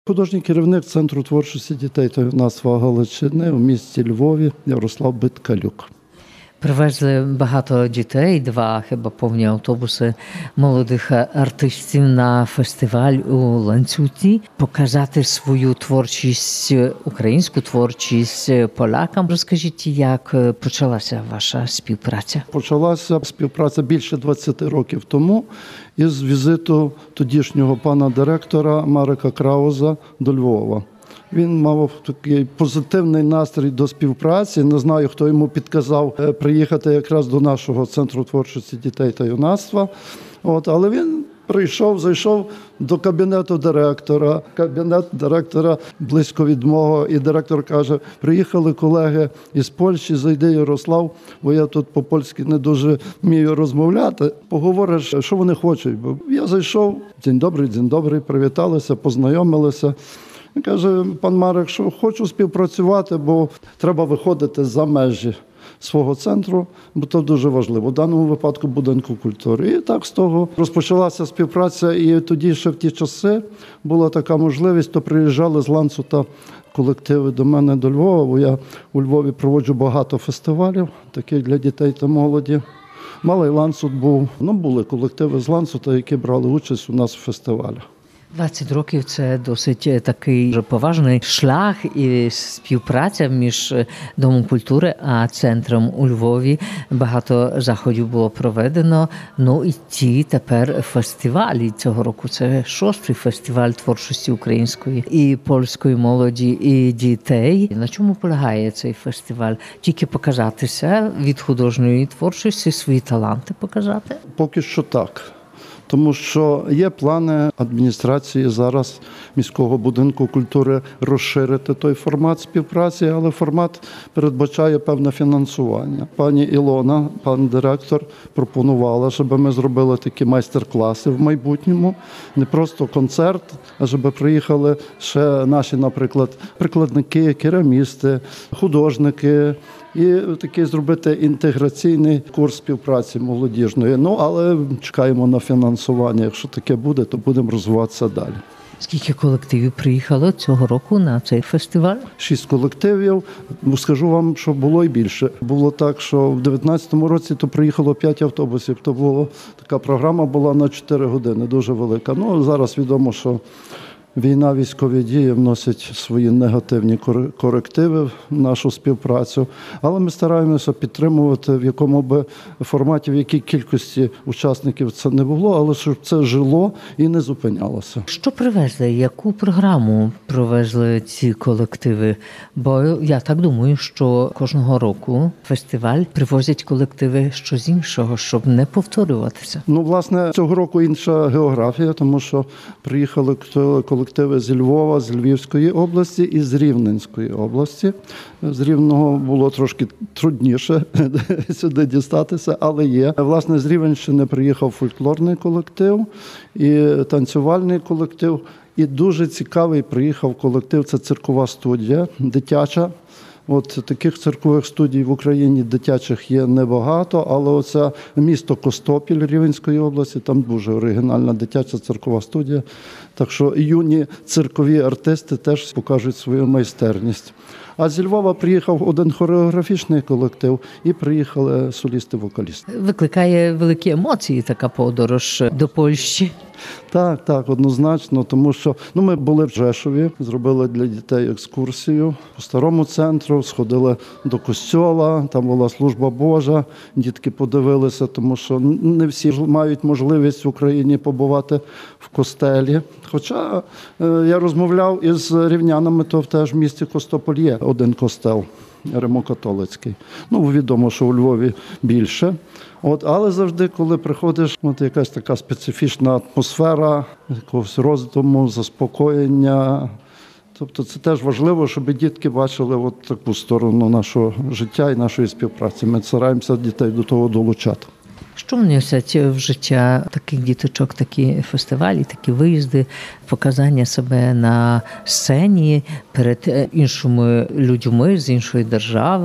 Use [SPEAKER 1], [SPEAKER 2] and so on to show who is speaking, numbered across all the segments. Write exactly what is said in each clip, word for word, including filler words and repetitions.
[SPEAKER 1] Художній керівник Центру творчості дітей та юнацтва Галичини у місті Львові Ярослав Биткалюк.
[SPEAKER 2] Привезли багато дітей, два хіба повні автобуси молодих артистів на фестиваль у Ланцюті, показати свою творчість, українську творчість полякам. Розкажіть, як почалася ваша співпраця?
[SPEAKER 1] Почалася співпраця більше двадцяти років тому із візиту тодішнього пана директора Марека Крауза до Львова. Він мав такий позитивний настрій до співпраці. Не знаю, хто йому підказав приїхати якраз до нашого Центру творчості дітей та юнацтва. От, але він прийшов, зайшов до кабінету директора. Кабінет директора близько від мого. І директор каже, приїхали колеги із Польщі, зайди, Ярослав, бо я тут по-польськи не дуже вмію розмовляти. Поговориш, що вони хочуть. Бо я зайшов, день добрий, день добрий, привіталися, познайомилися. Він каже, пан Марек, що хочу співпрацювати, бо треба виходити за межі свого центру, бо це дуже важливо. В даному випадку будинку культури. І так з того розпочалася співпраця. І тоді ще в ті часи була така можливість, то приїжджали з Ланцюта колективи до мене до Львова, бо я у Львові проводжу багато фестивалів, таких для дітей та молоді. Малий Ланцют був, ну були колективи з Ланцюта, які брали участь у нас в фестивалях.
[SPEAKER 2] двадцять років – це досить такий поважний шлях і співпраця між Домом культури а центром у Львові. Багато заходів було проведено. Ну і ті тепер фестивалі цього року. Це шостий фестиваль творчості української і польської молоді і дітей. На чому полягає цей фестиваль? Тільки показатися від художньої творчості, свої таланти показати?
[SPEAKER 1] Поки що так. Тому що є плани адміністрації зараз міського будинку культури розширити той формат співпраці, але формат передбачає певне фінансування. Пані Ілона, пан директор, пропонувала, щоб ми зробили такі майстер-класи в майбутньому. Не просто концерт, а щоб приїхали ще наші, наприклад, прикладники, керамісти, художники. І такий зробити інтеграційний курс співпраці молодіжної. Ну, але чекаємо на фінансування. Якщо таке буде, то будемо розвиватися далі.
[SPEAKER 2] Скільки колективів приїхало цього року на цей фестиваль?
[SPEAKER 1] Шість колективів. Скажу вам, що було і більше. Було так, що в дев'ятнадцятому році то приїхало п'ять автобусів. То була така програма була на чотири години, дуже велика. Ну, зараз відомо, що війна, військові дії вносять свої негативні корективи в нашу співпрацю, але ми стараємося підтримувати в якому би форматі, в якій кількості учасників це не було, але щоб це жило і не зупинялося.
[SPEAKER 2] Що привезли? Яку програму привезли ці колективи? Бо я так думаю, що кожного року фестиваль привозять колективи щось іншого, щоб не повторюватися.
[SPEAKER 1] Ну, власне, цього року інша географія, тому що приїхали колективи колективи зі Львова, з Львівської області і з Рівненської області. З Рівного було трошки трудніше сюди дістатися, але є. Власне, з Рівненщини приїхав фольклорний колектив і танцювальний колектив. І дуже цікавий приїхав колектив, це циркова студія, дитяча. От таких циркових студій в Україні дитячих є небагато, але оце місто Костопіль Рівненської області, там дуже оригінальна дитяча циркова студія. Так що юні циркові артисти теж покажуть свою майстерність. А зі Львова приїхав один хореографічний колектив і приїхали солісти-вокалісти.
[SPEAKER 2] Викликає великі емоції така подорож до Польщі.
[SPEAKER 1] Так, так, однозначно, тому що ну, ми були в Жешові, зробили для дітей екскурсію по старому центру, сходили до костьола, там була служба Божа, дітки подивилися, тому що не всі мають можливість в Україні побувати в костелі. Хоча е, я розмовляв із рівнянами, то в теж місті Костополь є один костел римокатолицький. Ну, відомо, що у Львові більше. От, але завжди, коли приходиш, от якась така специфічна атмосфера, якогось роздуму, заспокоєння. Тобто це теж важливо, щоб дітки бачили от таку сторону нашого життя і нашої співпраці. Ми стараємося дітей до того долучати.
[SPEAKER 2] Що вносять в життя таких діточок, такі фестивалі, такі виїзди, показання себе на сцені перед іншими людьми з іншої держави?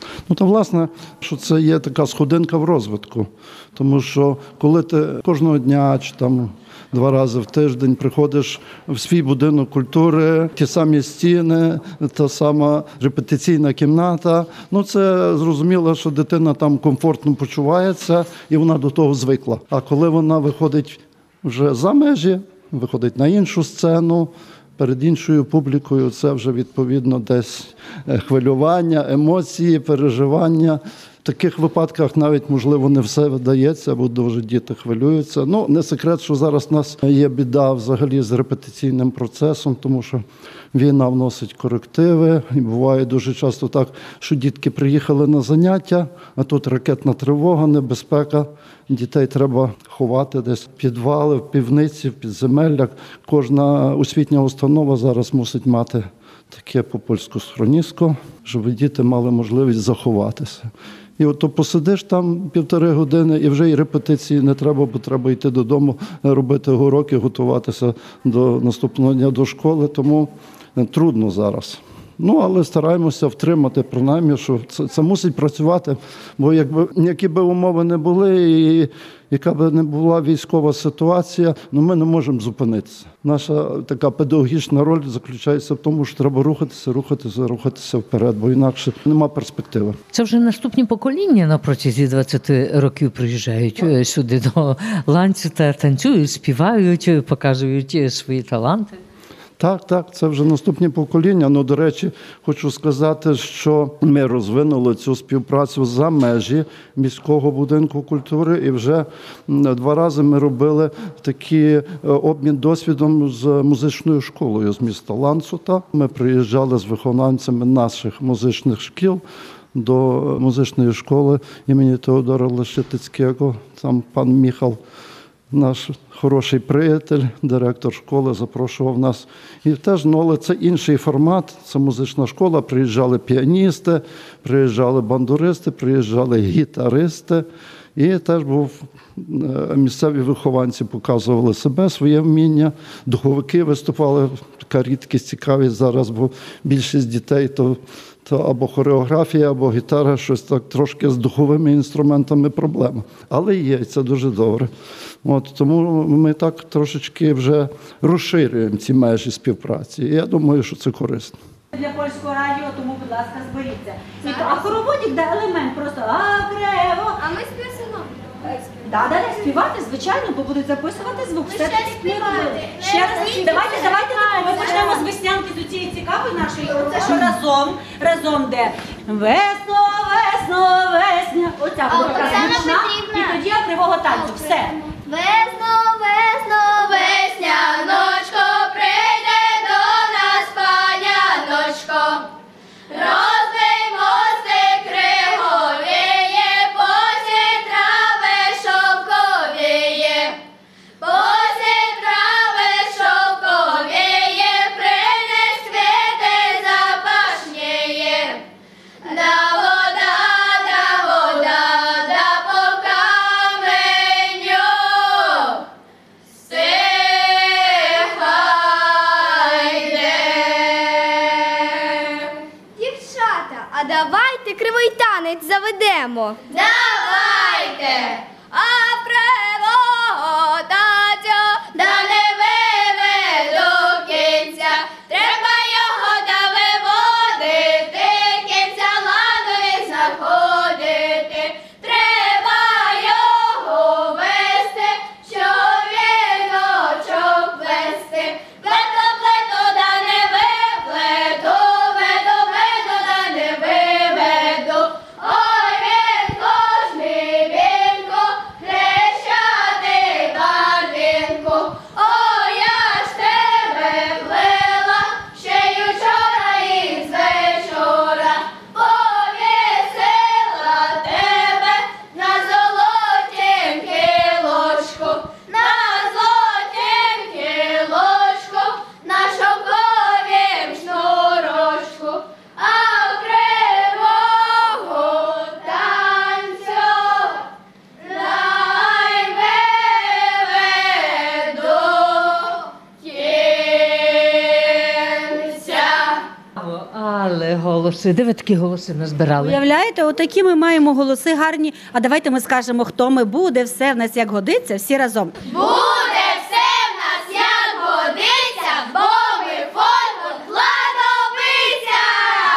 [SPEAKER 1] Ну, та, власне, що це є така сходинка в розвитку. Тому що коли ти кожного дня чи там два рази в тиждень приходиш в свій будинок культури, ті самі стіни, та сама репетиційна кімната, ну, це зрозуміло, що дитина там комфортно почувається і вона до того звикла. А коли вона виходить вже за межі, виходить на іншу сцену, перед іншою публікою, це вже відповідно десь хвилювання, емоції, переживання. В таких випадках навіть, можливо, не все вдається, бо дуже діти хвилюються. Ну, не секрет, що зараз у нас є біда взагалі з репетиційним процесом, тому що війна вносить корективи. І буває дуже часто так, що дітки приїхали на заняття, а тут ракетна тривога, небезпека. Дітей треба ховати десь в підвали, в півниці, в підземеллях. Кожна освітня установа зараз мусить мати таке по-польську схроніско, щоб діти мали можливість заховатися. І от то посидиш там півтори години, і вже і репетиції не треба, бо треба йти додому, робити уроки, готуватися до наступного дня до школи, тому трудно зараз. Ну, але стараємося втримати, принаймні, що це, це мусить працювати, бо якби які б умови не були, і яка б не була військова ситуація, ну ми не можемо зупинитися. Наша така педагогічна роль заключається в тому, що треба рухатися, рухатися, рухатися вперед, бо інакше нема перспективи.
[SPEAKER 2] Це вже наступні покоління на протязі двадцяти років приїжджають сюди до Ланцета, танцюють, співають, показують свої таланти.
[SPEAKER 1] Так, так, це вже наступні покоління. Ну, до речі, хочу сказати, що ми розвинули цю співпрацю за межі міського будинку культури, і вже два рази ми робили такий обмін досвідом з музичною школою з міста Ланцута. Ми приїжджали з виконавцями наших музичних шкіл до музичної школи імені Теодора Лещетицького. Там пан Міхал, наш хороший приятель, директор школи, запрошував нас. І теж, ну, але це інший формат, це музична школа, приїжджали піаністи, приїжджали бандуристи, приїжджали гітаристи. І теж був, місцеві вихованці показували себе, своє вміння, духовики виступали, така рідкість, цікавість зараз, бо більшість дітей то то або хореографія, або гітара, щось так трошки з духовими інструментами проблема. Але є, і це дуже добре. От, тому ми так трошечки вже розширюємо ці межі співпраці. І я думаю, що це корисно.
[SPEAKER 3] Для Польського радіо, тому, будь ласка, зберіться. А хороводік, де елемент, просто агрево.
[SPEAKER 4] А ми співаємо.
[SPEAKER 3] Да, далі співати, звичайно, бо будуть записувати звук.
[SPEAKER 4] Ну,
[SPEAKER 3] Все
[SPEAKER 4] ще
[SPEAKER 3] таки
[SPEAKER 4] не
[SPEAKER 3] ми робили.
[SPEAKER 4] співати.
[SPEAKER 3] Ще раз,
[SPEAKER 4] Ні,
[SPEAKER 3] давайте,
[SPEAKER 4] ні,
[SPEAKER 3] давайте,
[SPEAKER 4] ні,
[SPEAKER 3] ми
[SPEAKER 4] ні,
[SPEAKER 3] почнемо
[SPEAKER 4] ні.
[SPEAKER 3] з веснянки, з цієї цікавої нашої. Це що разом, разом де весно, весно, весня. Оця
[SPEAKER 4] А,
[SPEAKER 3] буде така
[SPEAKER 4] Оксана
[SPEAKER 3] гучна.
[SPEAKER 4] Петрівна.
[SPEAKER 3] І тоді кривого танцю. Все.
[SPEAKER 4] Весно, весно, весняночко, прийде до нас паняночко. Розбий мости криговіє, посі трави шовковіє. Посі трави шовковіє, принес квіти запашніє. Да вода, да вода, да по каменю стихайде.
[SPEAKER 5] Дівчата, а давайте кривий танець заведемо.
[SPEAKER 4] Давайте, а кривого танцю да не виведу кінця. Треба його да виводити, кінця ладові знаходити. Треба його вести, що віночок вести. Плету, плету, да не виплету, веду, веду, да не виведу. Ой, вінко ж мій, вінко,
[SPEAKER 2] Але голоси, де ви такі голоси назбирали?
[SPEAKER 3] Уявляєте, отакі ми маємо голоси гарні. А давайте ми скажемо, хто ми буде, все в нас як годиться, всі разом.
[SPEAKER 4] Буде все в нас як годиться, бо ми фольклор Ладовиця!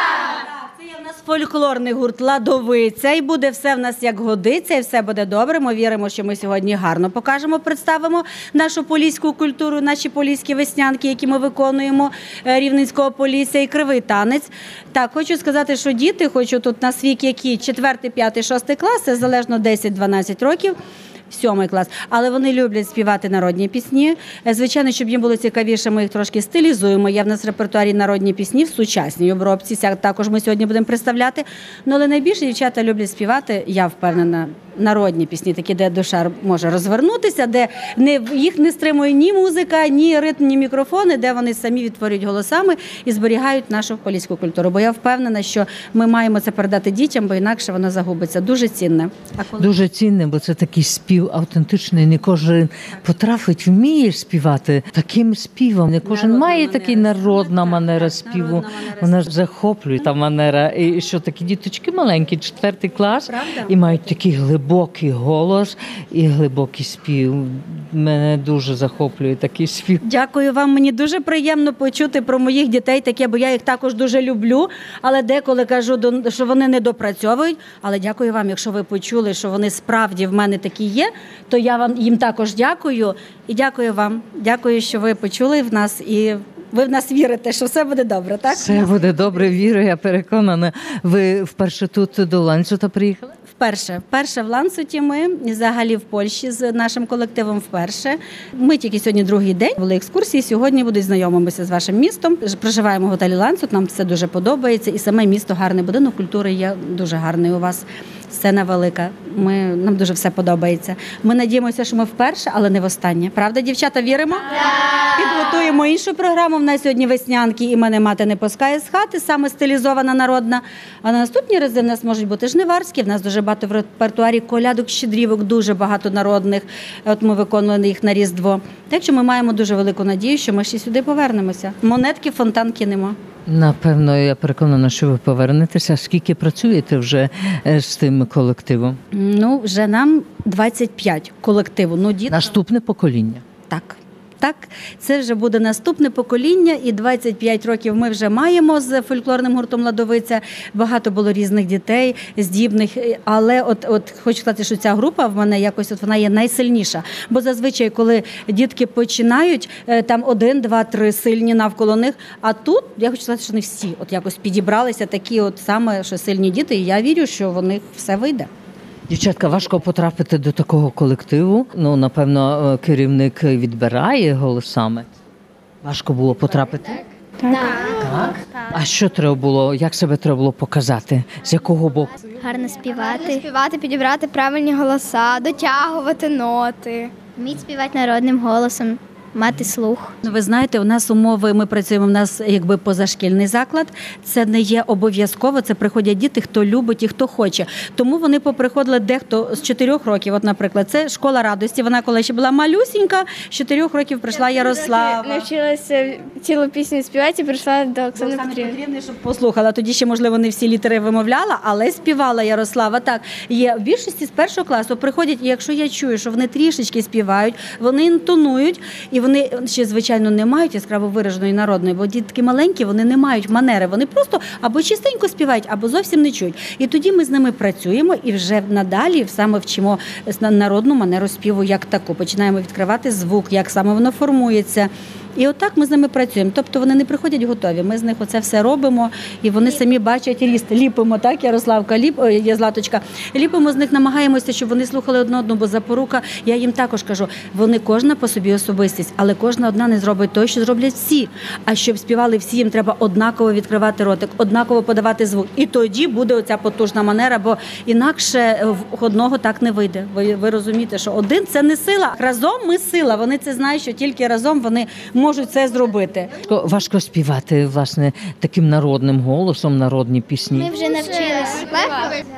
[SPEAKER 3] Так, це є в нас фольклорний гурт «Ладовиця», і буде все в нас як годиться, і все буде добре. Ми віримо, що ми сьогодні гарно покажемо, представимо нашу поліську культуру, наші поліські веснянки, які ми виконуємо, е, Рівненського Полісся і кривий танець. Так, хочу сказати, що діти, хочу тут на вік, які четвертий, п'ятий, шостий клас, це залежно десять-дванадцять років, сьомий клас, але вони люблять співати народні пісні. Е, Звичайно, щоб їм було цікавіше, ми їх трошки стилізуємо. Є в нас в репертуарі народні пісні в сучасній обробці, Ся- також ми сьогодні будемо представляти. Ну, але найбільше дівчата люблять співати, я впевнена, народні пісні, такі, де душа може розвернутися, де не, їх не стримує ні музика, ні ритм, ні мікрофони, де вони самі відтворюють голосами і зберігають нашу поліську культуру. Бо я впевнена, що ми маємо це передати дітям, бо інакше воно загубиться. Дуже цінне. А коли...
[SPEAKER 2] Дуже цінне, бо це такий спів автентичний. Не кожен потрапить, вміє співати таким співом. Не кожен
[SPEAKER 3] Народна
[SPEAKER 2] має
[SPEAKER 3] манера
[SPEAKER 2] такий
[SPEAKER 3] співу.
[SPEAKER 2] народна
[SPEAKER 3] Так,
[SPEAKER 2] манера
[SPEAKER 3] так,
[SPEAKER 2] співу.
[SPEAKER 3] народна манера
[SPEAKER 2] Вона ж захоплює та манера. І що такі діточки маленькі, четвертий клас,
[SPEAKER 3] Правда?
[SPEAKER 2] і мають такий глибокий голос і глибокий спів. Мене дуже захоплює такий спів.
[SPEAKER 3] Дякую вам. Мені дуже приємно почути про моїх дітей таке, бо я їх також дуже люблю. Але деколи кажу, до- що вони не допрацьовують. Але дякую вам, якщо ви почули, що вони справді в мене такі є, то я вам їм також дякую. І дякую вам. Дякую, що ви почули в нас і ви в нас вірите, що все буде добре, так?
[SPEAKER 2] Все буде добре, вірю, я переконана. Ви вперше тут до Ланцюта приїхали?
[SPEAKER 3] Вперше. Вперше в Ланцуті ми, і взагалі в Польщі з нашим колективом вперше. Ми тільки сьогодні другий день були екскурсії, сьогодні будуть знайомимося з вашим містом. Проживаємо в готелі Ланцут, нам це дуже подобається. І саме місто гарне, будинок культури є дуже гарний у вас. Сцена велика. Ми, нам дуже все подобається. Ми надіємося, що ми вперше, але не востаннє. Правда, дівчата, віримо? Підготуємо іншу програму. В нас сьогодні веснянки і мене мати не пускає з хати, саме стилізована народна. А на наступні рази в нас можуть бути жниварські. В нас дуже багато в репертуарі колядок, щедрівок, дуже багато народних. От ми виконували їх на Різдво. Так що ми маємо дуже велику надію, що ми ще сюди повернемося. Монетки, фонтан кинемо.
[SPEAKER 2] Напевно, я переконана, що ви повернетеся. Скільки працюєте вже е, з тим колективом?
[SPEAKER 3] Ну, вже нам двадцять п'ять колективу. Ну, діти...
[SPEAKER 2] Наступне покоління.
[SPEAKER 3] Так. Так, це вже буде наступне покоління, і двадцять п'ять років ми вже маємо з фольклорним гуртом «Ладовиця». Багато було різних дітей, здібних, але от, от хочу сказати, що ця група в мене якось от вона є найсильніша. Бо зазвичай, коли дітки починають, е, там один, два, три сильні навколо них, а тут, я хочу сказати, що не всі от якось підібралися такі от саме, що сильні діти, і я вірю, що в них все вийде.
[SPEAKER 2] Дівчатка, важко потрапити до такого колективу. Ну, напевно, е, керівник відбирає голосами. Важко було потрапити?
[SPEAKER 5] Так.
[SPEAKER 2] Так. А що треба було, як себе треба було показати? З якого боку?
[SPEAKER 5] Гарно співати. Співати, підібрати правильні голоса, дотягувати ноти. Вміть співати народним голосом, мати слух.
[SPEAKER 3] Ну, ви знаєте, у нас умови, ми працюємо, у нас якби позашкільний заклад, це не є обов'язково, це приходять діти, хто любить і хто хоче. Тому вони поприходили дехто з чотирьох років, от, наприклад, це школа радості, вона коли ще була малюсінька, з чотирьох років прийшла Ярослава.
[SPEAKER 6] Навчилася цілу пісню співати і прийшла до Оксани
[SPEAKER 3] Оксани
[SPEAKER 6] Петрівни.
[SPEAKER 3] Петрівни, щоб послухала. Тоді ще, можливо, не всі літери вимовляла, але співала Ярослава. Так, є в більшості з першого класу приходять, і якщо я чую, що вони трішечки співають, вони інтонують, і вони ще, звичайно, не мають яскраво вираженої народної, бо дітки маленькі, вони не мають манери, вони просто або чистенько співають, або зовсім не чують. І тоді ми з ними працюємо і вже надалі саме вчимо народну манеру співу як таку. Починаємо відкривати звук, як саме воно формується. І отак ми з ними працюємо. Тобто вони не приходять готові. Ми з них оце все робимо, і вони самі бачать ріст. Ліпимо, так, Ярославка, ліп, ой, я Златочка. Ліпимо з них, намагаємося, щоб вони слухали одне одну, бо запорука, я їм також кажу, вони кожна по собі особистість, але кожна одна не зробить те, що зроблять всі. А щоб співали всі, їм треба однаково відкривати ротик, однаково подавати звук. І тоді буде оця потужна манера, бо інакше в одного так не вийде. Ви, ви розумієте, що один – це не сила. Разом ми сила. Вони це знають, що тільки разом вони можуть це зробити.
[SPEAKER 2] Важко співати, власне, таким народним голосом, народні пісні.
[SPEAKER 5] Ми вже навчились. Легко?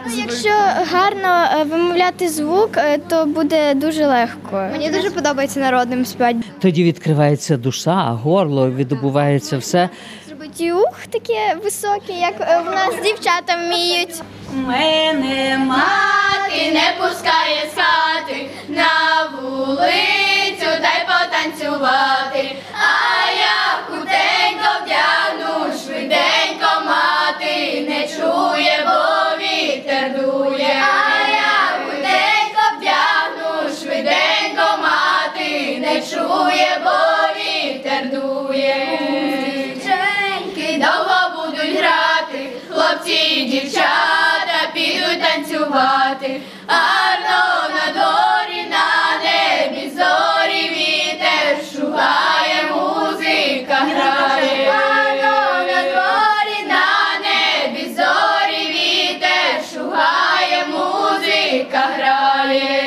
[SPEAKER 6] Якщо гарно е, вимовляти звук, е, то буде дуже легко.
[SPEAKER 5] Мені дуже подобається народним співати.
[SPEAKER 2] Тоді відкривається душа, горло, відбувається все.
[SPEAKER 6] Зробити ух таке високе, як е, в нас дівчата вміють.
[SPEAKER 3] Мене
[SPEAKER 4] Мати не пускає з хати на вулицю та й потанцювати. А я худенько вдягну, швиденько мати не чує, бо вітер дує. А я худенько вдягну, швиденько мати не чує, бо вітер дує. Дівченьки довго будуть грати, хлопці і дівчата підуть танцювати. Гарно на дворі, на небі зорі, вітер шугає, музика грає. Гарно на дворі, на небі зорі, вітер шугає, музика грає.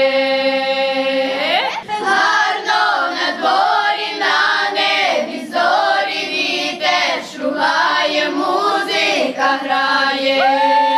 [SPEAKER 4] Гарно на дворі, на небі зорі, вітер шугає, музика грає.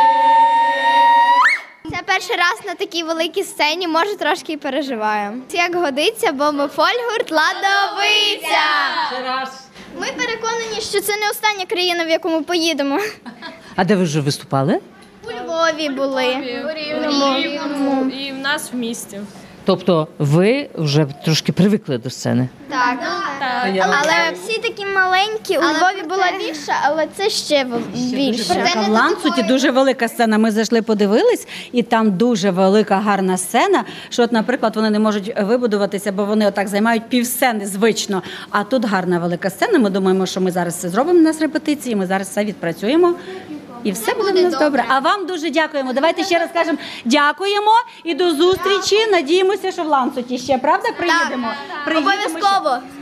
[SPEAKER 5] Це перший раз на такій великій сцені, може трошки і переживаю. Як годиться, бо ми фольгурт Ладовиця.
[SPEAKER 6] Ми переконані, що це не остання країна, в яку ми поїдемо.
[SPEAKER 2] А де ви вже виступали?
[SPEAKER 5] У Львові були.
[SPEAKER 7] І в нас в місті.
[SPEAKER 2] Тобто ви вже трошки привикли до сцени?
[SPEAKER 5] Так.
[SPEAKER 6] Але всі такі маленькі, у Львові була більша, але це ще більше.
[SPEAKER 3] в Ланцуті дуже велика сцена. Ми зайшли, подивились, і там дуже велика, гарна сцена. Що, от, наприклад, вони не можуть вибудуватися, бо вони отак займають півсцени звично. А тут гарна велика сцена. Ми думаємо, що ми зараз це зробимо. У нас репетиції. Ми зараз все відпрацюємо. І все буде в нас добре. А вам дуже дякуємо. Давайте ще раз кажемо дякуємо і до зустрічі. Надіємося, що в Ланцуті ще, правда, приїдемо? Приїдемо ще.
[SPEAKER 5] Обов'язково.